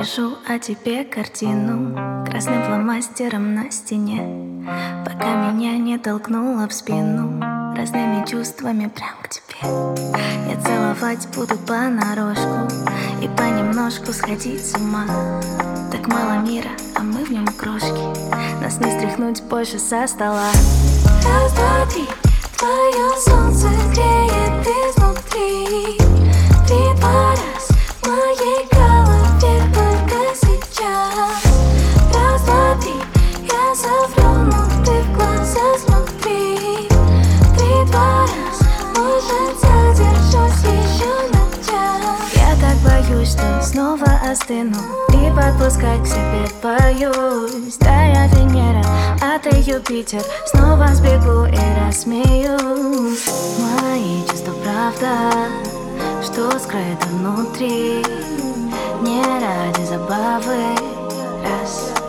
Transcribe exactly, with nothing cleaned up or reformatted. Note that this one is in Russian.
Режу о тебе картину красным фломастером на стене, пока меня не толкнуло в спину разными чувствами прям к тебе. Я целовать буду понарошку и понемножку сходить с ума. Так мало мира, а мы в нем крошки, нас не стряхнуть больше со стола. Раз, два, три, твое солнце греет изнутри. Три, два, раз, в моей голове только сейчас. Раз, два, три, я совру, но ты в глаза смотри. Три, два, раз, может задержусь еще на час. Я так боюсь, что снова остыну и подпускать к себе боюсь. Да, я Венера, а ты Юпитер, снова сбегу и рассмеюсь. Мои чувства правда, что скрыто внутри, не ради забавы. Раз.